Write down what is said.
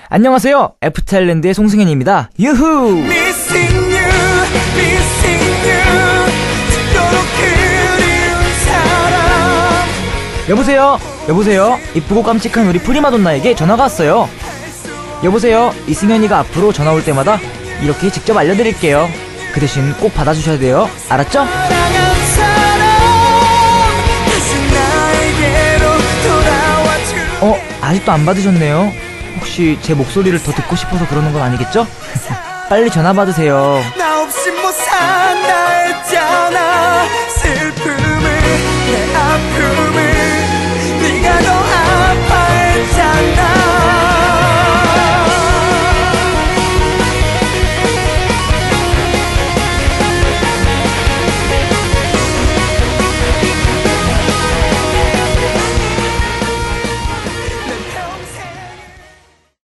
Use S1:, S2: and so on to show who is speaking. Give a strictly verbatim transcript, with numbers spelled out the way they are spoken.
S1: 안녕하세요. 애프타일랜드의 송승현입니다. 유후! Missing you, missing you, 죽도록 그리운 사람. 여보세요? 여보세요? 이쁘고 깜찍한 우리 프리마돈나에게 전화가 왔어요. 여보세요? 이승현이가 앞으로 전화 올 때마다 이렇게 직접 알려드릴게요. 그 대신 꼭 받아주셔야 돼요. 알았죠? 어? 아직도 안 받으셨네요. 혹시 제 목소리를 더 듣고 싶어서 그러는 건 아니겠죠? 빨리 전화 받으세요. 나 없이 못 산다 했잖아.